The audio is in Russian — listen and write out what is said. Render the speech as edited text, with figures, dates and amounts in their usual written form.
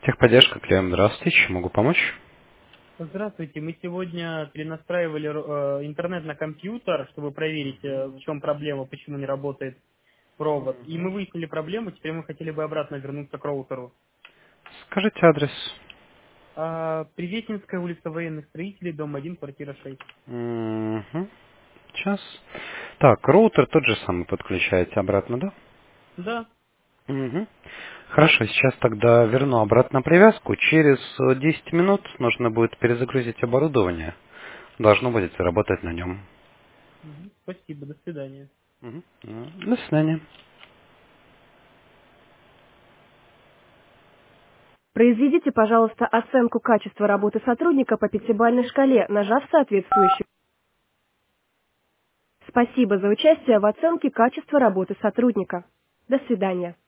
Техподдержка, клиент, здравствуйте, чем могу помочь? Здравствуйте. Мы сегодня перенастраивали интернет на компьютер, чтобы проверить, в чем проблема, почему не работает провод. И мы выяснили проблему, теперь мы хотели бы обратно вернуться к роутеру. Скажите адрес. Привесинская улица военных строителей, дом 1, квартира 6. Угу. Сейчас. Так, роутер тот же самый подключаете обратно, да? Да. Угу. Хорошо, сейчас тогда верну обратно привязку. Через 10 минут нужно будет перезагрузить оборудование. Должно будет работать на нем. Мгм. Спасибо, до свидания. Мгм. До свидания. Произведите, пожалуйста, оценку качества работы сотрудника по пятибалльной шкале, нажав соответствующую. Спасибо за участие в оценке качества работы сотрудника. До свидания.